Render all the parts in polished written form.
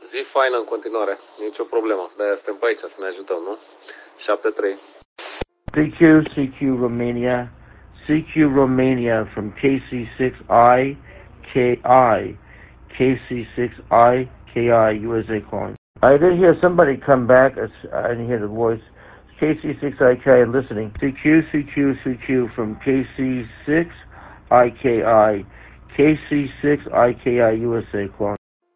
Zi faină în continuare, nicio problemă. De-aia suntem pe aici să ne ajutăm, nu? 7-3. CQ Romania, CQ Romania from KC6IKI USA calling. I did hear somebody come back. I didn't hear the voice. KC6IKI listening. CQ from KC6IKI. KC6IKI USA calling.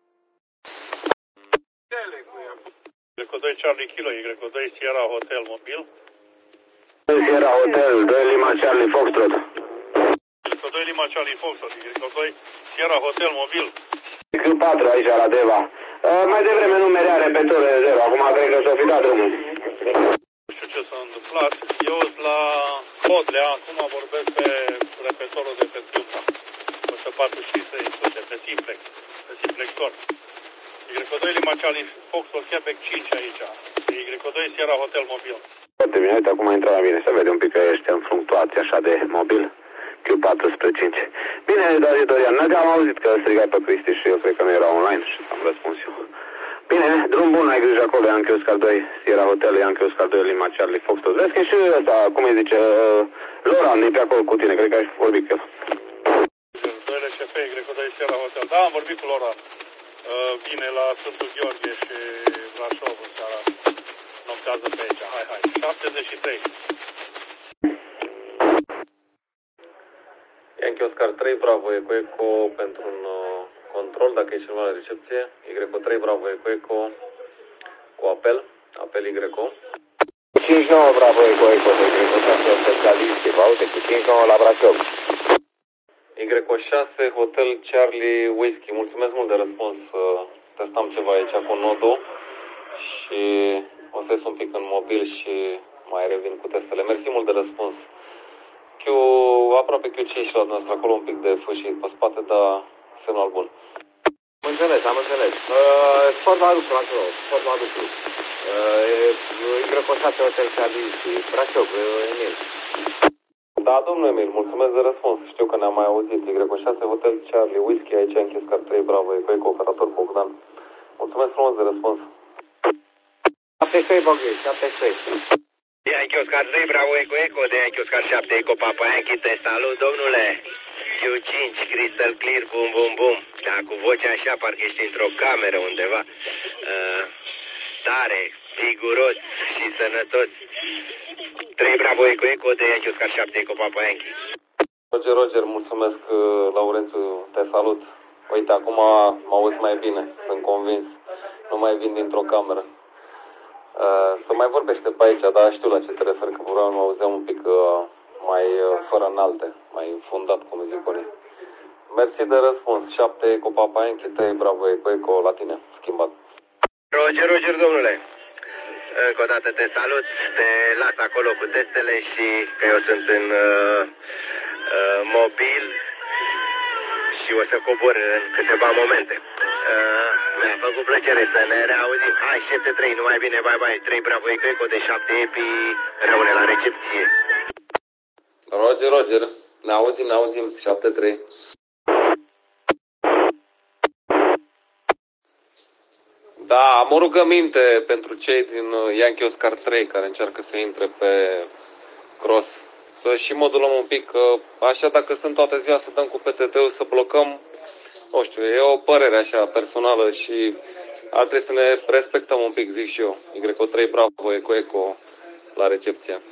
Y2 Charlie Kilo, Y2 Sierra Hotel Mobil. Sierra Hotel, 2 Lima Charlie Foxtrot. Y2 Lima Charlie Foxtrot, Y2 Sierra Hotel Mobil. Q4 aici la Deva. Mai devreme nu merea repetorul de 0, acum cred că s-o fi dat drumul. Nu știu ce s-a întâmplat. Eu sunt la Podlea, acum vorbesc pe repetorul de pe Tiuca. 146, pe simplex, pe simplexor. Y2 Lima Charlie Foxtrot, Quebec 5 aici. Y2 Sierra Hotel Mobil. Foarte bine, uite, acum intră la mine, să vede un pic că ești în fluctuație așa de mobil. Q4 spre 5. Bine, David Dorian, am auzit că strigai pe Cristi și eu cred că nu era online și am răspuns eu. Bine, drum bun, ai grijă acolo, Yankee Oscar 2, Sierra Hotel, Yankee Oscar 2, Lima Charlie Foxtrot. Vezi că și ăsta, cum îi zice, Loran, e pe acolo cu tine, cred că ai vorbit cu el. 2 LCP, Y2 Sierra Hotel. Da, am vorbit cu Loran. Vine la Sfântul Gheorghe și Brașov în seara. Noptează pe aici. Hai. 73. Yankee Oscar 3, Bravo Eco pentru un control, dacă e cineva la recepție. Y3, Bravo Eco cu apel Y. 59 Bravo Eco, Y6 specialiști, vă aude, cu 59 la Brașov. Y6, Hotel Charlie Whiskey. Mulțumesc mult de răspuns. Testam ceva aici cu nodul și o să ies un pic în mobil și mai revin cu testele. Mersi mult de răspuns. Aproape Q5 la noastră, acolo un pic de fâșii pe spate, dar semnal bun. Am înțeles. Sport la Adusul acolo, sport la Adusul. Y6 Hotel Charlie, Brașov, Emil. Da, domnul Emil, mulțumesc de răspuns. Știu că ne-am mai auzit. Y6 Hotel Charlie Whiskey, aici Yankee Oscar 3, Bravo Eco, operator Bogdan. Mulțumesc frumos de răspuns. 73 Bogdan, 73. Yankee Oscar 3, Bravo Eco, de Yankee Oscar 7, Eco Papa Yankee, te salut, domnule. Q5, crystal clear, bum. Da, cu vocea așa, parcă ești într-o cameră undeva. Tare, viguros și sănătos. 3, Bravo Eco, de Yankee Oscar 7, Eco Papa Yankee. Roger, mulțumesc, Laurențiu, te salut. Uite, acum mă auzi mai bine, sunt convins. Nu mai vin dintr-o cameră. Să mai vorbește pe aici, dar știu la ce te referi, că vreau mă auzeam un pic mai fără înalte, mai înfundat, cum zic unii. Mersi de răspuns. 7 Eco Papa Yankee, 3 Bravo Eco la tine, schimbat. Roger, domnule. Încă o dată te salut, te las acolo cu testele și că eu sunt în mobil și o să cobor în câteva momente. Mi-a făcut plăcere să ne reauzim. Hai, 7-3, numai bine, bye, 3 Bravo Eco de 7 Epi, rămâne la recepție. Roger, ne auzim, 7-3. Da, am o rugăminte pentru cei din Yankee Oscar 3 care încearcă să intre pe cross. Să și modulăm un pic, așa dacă sunt toată ziua să dăm cu PTT-ul, să blocăm, nu știu, e o părere așa personală și ar trebui să ne respectăm un pic, zic și eu. Y3 Bravo Eco la recepție.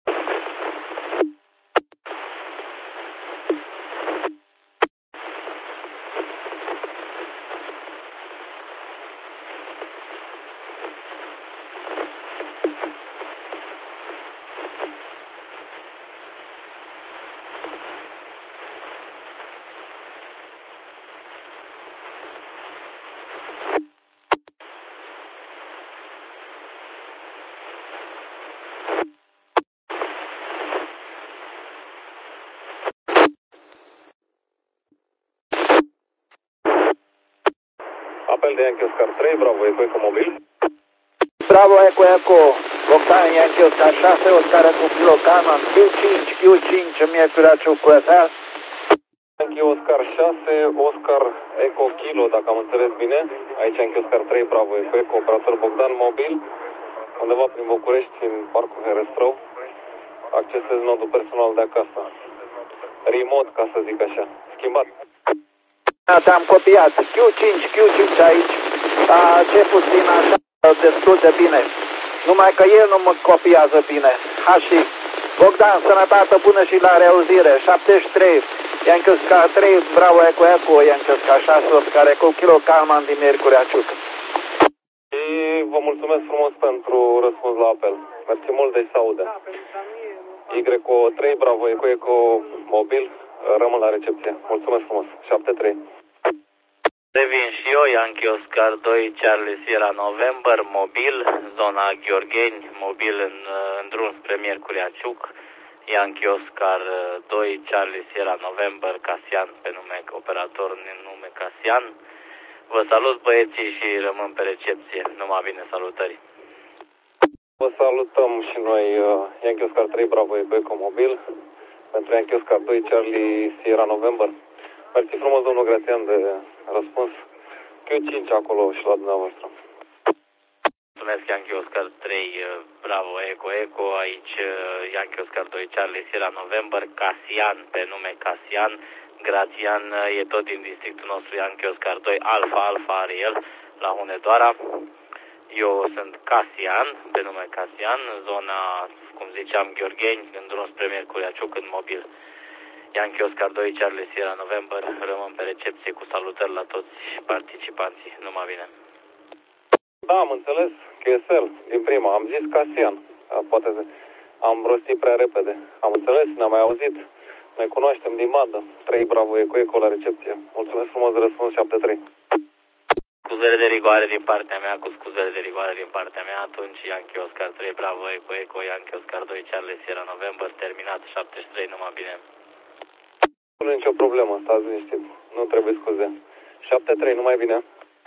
Apel de Yankee Oscar 3, Bravo Eco mobil. Bravo Eco, Bogdan Yankee Oscar 6, Oscar cu Pilotana, Q5, îmi e curaciu cu ăsta. Yankee Oscar 6, Oscar Eco Kilo, dacă am înțeles bine. Aici Yankee Oscar 3, Bravo Eco Eco, operator Bogdan, mobil, undeva prin București, în parcul Herăstrău. Accesez nodul personal de acasă. Remote, ca să zic așa. Schimbat. Te-am copiat. Q5 aici. A ce puțin așa, destul de bine. Numai că el nu mă copiază bine. Și Bogdan, sănătate bună și la reauzire. 73. Yankee Oscar 3, Bravo Eco Eco, Yankee Oscar 6, Oscar Eco Kilo, Calman din Miercurea Ciuc. Și vă mulțumesc frumos pentru răspuns la apel. Mersi mult, de se aude. Yco 3, Bravo Eco Eco, mobil, rămân la recepție. Mulțumesc frumos. 73. Revin și eu, Yankee Oscar 2, Charlie Sierra November, mobil, zona Gheorgheni, mobil în drum spre Miercurea Ciuc. Yankee Oscar 2, Charlie Sierra November, Casian, pe nume operator în nume Casian. Vă salut, băieții, și rămân pe recepție. Numai bine, salutări. Vă salutăm și noi, Yankee Oscar 3, Bravo Eco Eco, mobil, pentru Yankee Oscar 2, Charlie Sierra November. Mersi frumos, domnul Grațian, de răspuns. Q5 acolo și la dumneavoastră. Mulțumesc, Yankee Oscar 3, Bravo Eco Eco, aici Yankee Oscar 2, Charlie Sierra November, Casian, pe nume Casian. Grațian e tot din districtul nostru, Yankee Oscar 2, Alfa are el, la Hunedoara. Eu sunt Casian, pe nume Casian, zona, cum ziceam, Gheorgheni, în drum spre Miercurea Ciuc, în mobil. Yankee Oscar 2, Charlie Sierra November, rămân pe recepție cu salutări la toți participanții. Numai bine. Da, am înțeles, QSL, din prima. Am zis Casian. Poate am rostit prea repede. Am înțeles, ne-am mai auzit. Ne cunoaștem din bandă. 3, Bravo Eco Eco la recepție. Mulțumesc frumos de răspuns, 73. Scuzele de rigoare din partea mea, cu scuzele de rigoare din partea mea, atunci Yankee Oscar 3, Bravo Eco Eco, Yankee Oscar 2, Charlie Sierra November, terminat, 73, numai bine. Nu e nicio problemă, stați liniștit. Nu trebuie scuze. 73, numai bine.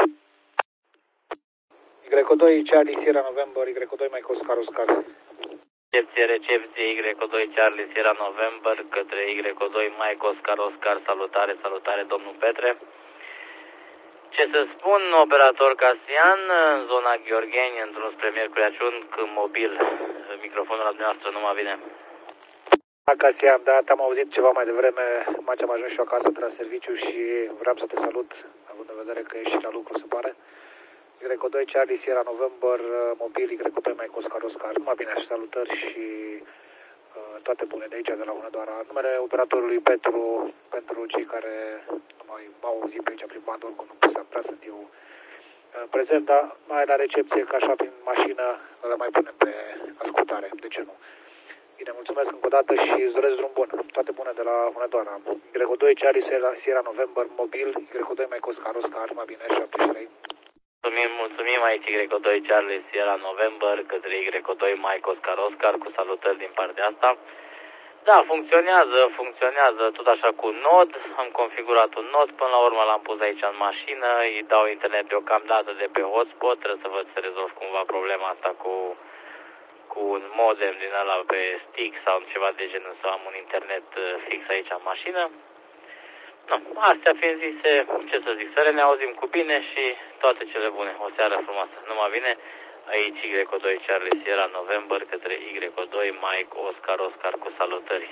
Yco 2, Charlie Sierra November, Yco 2, Mike Oscar Oscar. Recepție, Yco 2, Charlie Sierra November, către Yco 2, Mike Oscar Oscar, salutare, domnul Petre. Ce să spun, operator Casian, în zona Gheorgheni, într-un spre Miercurea Ciuc, mobil, microfonul la dumneavoastră, numai bine. Casian, da, te-am auzit ceva mai devreme, mai am ajuns și eu acasă de la serviciu și vreau să te salut, având în vedere că ești și la lucru, se pare. Yco 2, Charlie Sierra November, mobil, Yco 2, Mike Oscar Oscar, numai bine, salutări și toate bune de aici, de la Hunedoara. Numele operatorului Petru, pentru cei care m-au auzit pe aici prin bandă, oricum nu prea sunt eu prezent, dar mai la recepție, ca așa prin mașină, le mai punem pe ascultare, de ce nu? Bine, mulțumesc încă o dată și îți doresc drum bun. Toate bune de la Hunedoara. Yco 2, Charlie Sierra November, mobil, Yco 2, Mike Oscar Oscar, mai bine, 73. Mulțumim aici Yco 2, Charlie Sierra November, către Yco 2, Mike Oscar Oscar, cu salutări din partea asta. Da, funcționează tot așa cu nod, am configurat un nod, până la urmă l-am pus aici în mașină, îi dau internet deocamdată de pe hotspot, trebuie să văd să rezolv cumva problema asta cu un modem din ăla pe stick sau ceva de genul, să am un internet fix aici în mașină. No, astea fiind zise, ce să zic, să ne auzim cu bine și toate cele bune. O seară frumoasă. Numai bine, aici Yco 2, Charlie Sierra November, către Yco 2, Mike Oscar Oscar, cu salutări.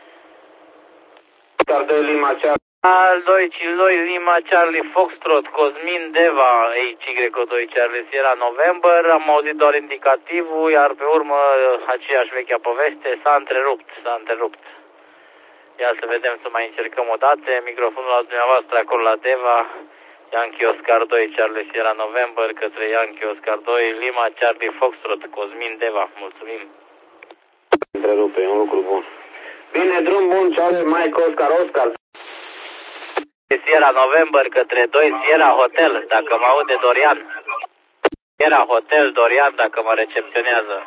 Al 2 Lima Charlie Foxtrot, Cosmin Deva, aici Yco 2, Charlie Sierra November, am auzit doar indicativul, iar pe urmă aceeași vechea poveste, s-a întrerupt. Ia să vedem, să mai încercăm o dată. Microfonul la dumneavoastră acolo la Deva. Yankee Oscar 2, Charlie Sierra November, către Yankee Oscar 2, Lima Charlie Foxtrot, Cosmin Deva. Mulțumim. Întrerupe, e un lucru bun. Bine, drum bun, Charlie Mike Oscar Oscar. Sierra November, către 2 Sierra Hotel, dacă mă aude Dorian. Sierra Hotel, Dorian, dacă mă recepționează.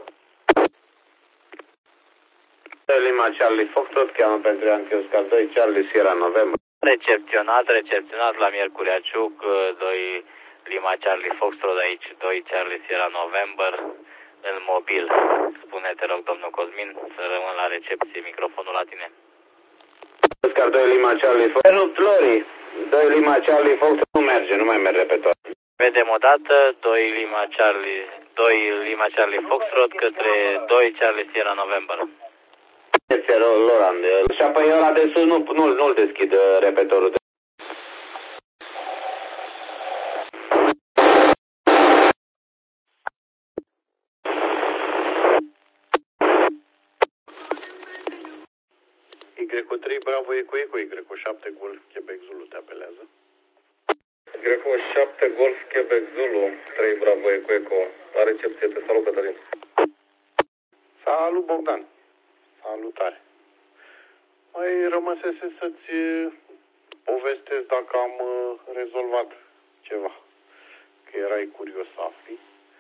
Lima Charlie Foxtrot, cheamă pentru Yankee Oscar 2, Charlie Sierra November. Recepționat la Miercurea Ciuc, 2 Lima Charlie Foxtrot, aici 2 Charlie Sierra November, în mobil. Spune, te rog, domnul Cosmin, să rămân la recepție, microfonul la tine. Oscar 2 Lima Charlie Fox. Nu, Flori. 2 Lima Charlie Fox nu merge, nu mai merge repetor. Vedem o dată, 2 Lima Charlie Foxtrot către 2 Charlie Sierra November. Este Laurent. Și apoi ăla de sus nu-l deschid repetorul. Y3 Bravo Eco Eco, Y7 Golf Quebec Zulu te apelează. Y7 Golf Quebec Zulu, 3 Bravo Eco Eco. La recepție, te salut, Cătălin. Salut, Bogdan. Salutare. Mai rămăsese să-ți povestesc dacă am rezolvat ceva. Că erai curios să afli.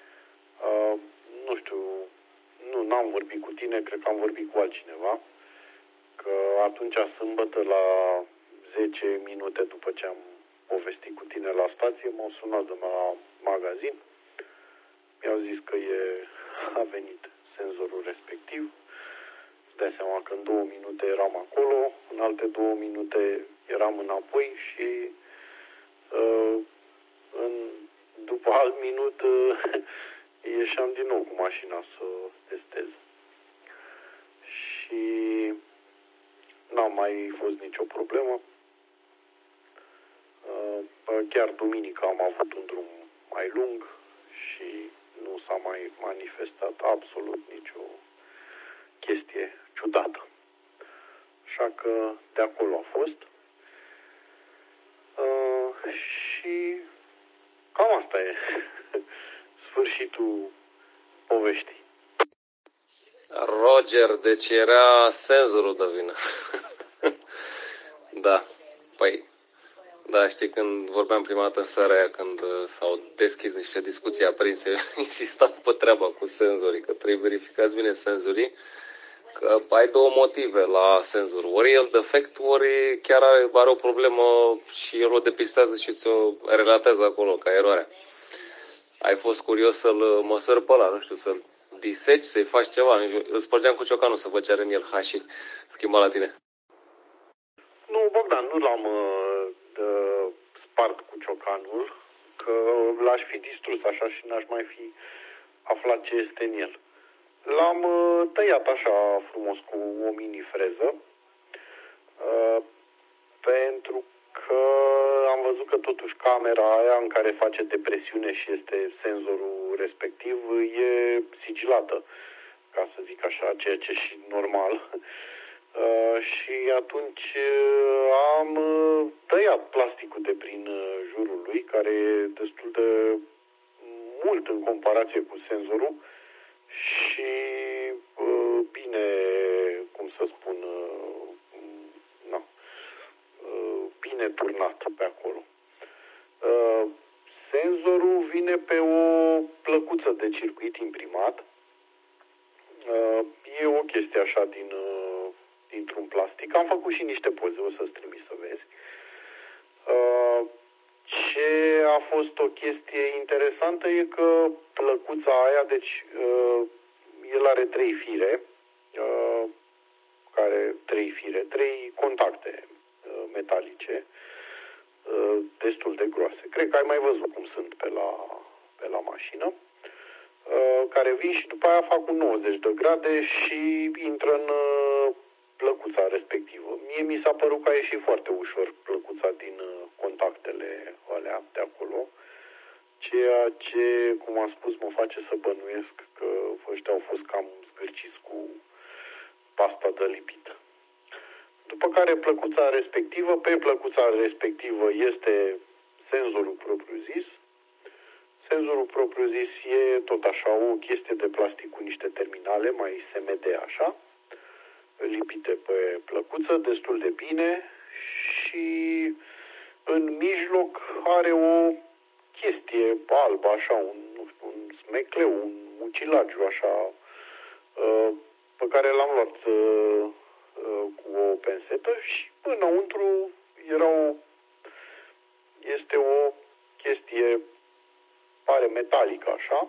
Nu știu, n-am vorbit cu tine, cred că am vorbit cu altcineva. Că atunci, sâmbătă, la 10 minute după ce am povestit cu tine la stație, m-au sunat de la magazin. Mi-au zis că a venit senzorul respectiv. Îți dai seama că în 2 minute eram acolo, în alte 2 minute eram înapoi și după alt minut ieșeam din nou cu mașina să testez. Și n-a mai fost nicio problemă. Chiar duminică am avut un drum mai lung și nu s-a mai manifestat absolut nicio chestie ciudată. Așa că de acolo a fost. Și cam asta e sfârșitul poveștii. Roger, deci era senzorul de vină. Da, păi, da, știi, când vorbeam prima dată în seara aia, când s-au deschis niște discuții aprinse, insistam pe treaba cu senzorii, că trebuie verificați bine senzorii, că ai 2 motive la senzor. Ori el defect, ori chiar are o problemă și el o depistează și ți-o relatează acolo, ca eroarea. Ai fost curios să-l măsori pe ăla, nu știu, să-l diseci, să-i faci ceva. Îl spărgeam cu ciocanul să văd ce are în el și schimba la tine. Nu, Bogdan, nu l-am spart cu ciocanul, că l-aș fi distrus așa și n-aș mai fi aflat ce este în el. L-am tăiat așa frumos cu o mini-freză, pentru că am văzut că totuși camera aia în care face depresiune și este senzorul respectiv e sigilată, ca să zic așa, ceea ce e și normal. Și atunci am tăiat plasticul de prin jurul lui, care e destul de mult în comparație cu senzorul și bine, cum să spun, bine turnat pe acolo. Senzorul vine pe o plăcuță de circuit imprimat. E o chestie așa dintr-un plastic. Am făcut și niște poze, o să-ți trimis să vezi. Ce a fost o chestie interesantă e că plăcuța aia, deci el are 3 fire, 3 contacte metalice, destul de groase. Cred că ai mai văzut cum sunt pe la mașină, care vin și după aia fac un 90 de grade și intră în plăcuța respectivă. Mie mi s-a părut că a ieșit foarte ușor plăcuța din contactele alea de acolo, ceea ce, cum am spus, mă face să bănuiesc că ăștia au fost cam zgârciți cu pasta de lipit. După care pe plăcuța respectivă este senzorul propriu-zis. Senzorul propriu-zis e tot așa o chestie de plastic cu niște terminale mai SMD așa, lipite pe plăcuță destul de bine și în mijloc are o chestie albă așa, un smecleu, un mucilagiu așa, pe care l-am luat cu o pensetă și înăuntru este o chestie, pare metalică așa,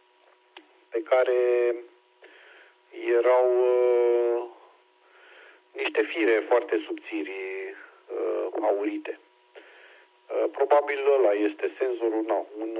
pe care erau niște fire foarte subțiri aurite. Probabil ăla este senzorul, un